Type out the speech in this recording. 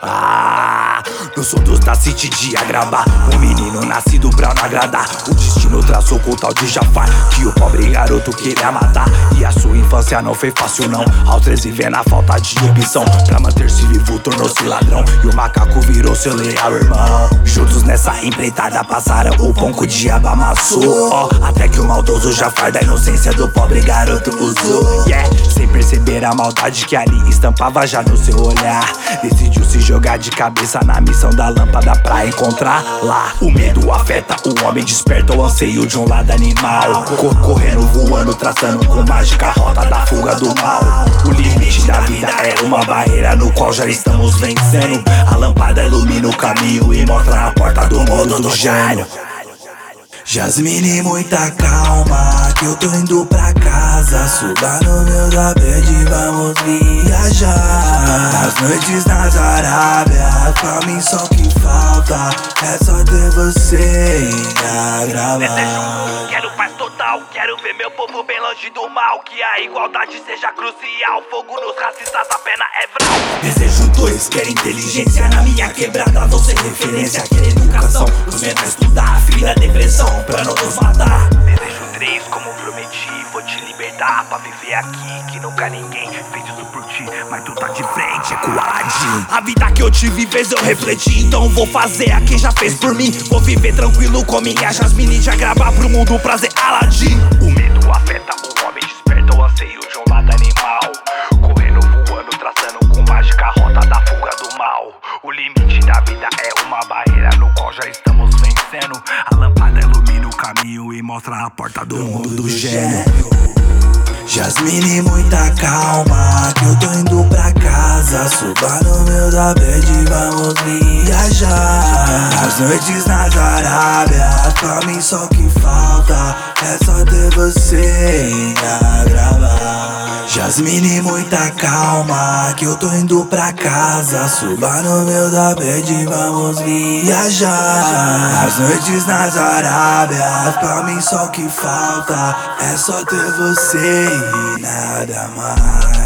No som dos da City de agravar, um menino nascido pra não agradar. O destino traçou com o tal de Jafar, que o pobre garoto queria matar. E a sua infância não foi fácil não, aos 13 vendo a falta de opção. Pra manter-se vivo tornou-se ladrão, e o macaco virou seu leal irmão. Juntos nessa empreitada passaram, o pão que o diabo amassou, até que o maldoso Jafar da inocência do pobre garoto usou. Sem perceber a maldade que ali estampava já no seu olhar, decidiu se jogar de cabeça na missão da lâmpada pra encontrar lá. O medo afeta o homem, desperta o anseio de um lado animal, correndo, voando, traçando com mágica a rota da fuga do mal. O limite da vida é uma barreira no qual já estamos vencendo. A lâmpada ilumina o caminho e mostra a porta do mundo do gênio. Jasmine, muita calma, que eu tô indo pra casa. Suba no meu tapete, vamos viajar. Nas noites nas Arábias, pra mim só o que falta é só ter você a gravar. Desejo, quero paz total, quero ver meu povo bem longe do mal. Que a igualdade seja crucial, fogo nos racistas, a pena é vral. Desejo 2, quero inteligência na minha quebrada, vou ser referência, quero educação, os menores estudar, filha depressão pra não nos matar. Desejo 3, como prometi, vou te libertar pra viver aqui, que nunca ninguém fez isso por ti, mas tu tá de frente, é coade. A vida que eu tive fez eu refletir, então vou fazer a quem já fez por mim. Vou viver tranquilo com minha Jasmine, já gravar pro mundo prazer Aladdin. O medo afeta o homem, desperta o anseio de um lado animal, correndo, voando, traçando com mágica a rota da fuga do mal. O limite da vida é uma barreira no qual já estamos vencendo. A lâmpada ilumina o caminho e mostra a porta do mundo do gênio. Jasmine, muita calma, que eu tô indo pra casa. Suba no meu tapete, vamos viajar. As noites nas Arábias, pra mim só o que falta é só ter você a gravar. Jasmine, muita calma, que eu tô indo pra casa. Suba no meu tapete, vamos viajar. As noites nas Arábias, pra mim só o que falta é só ter você e nada mais.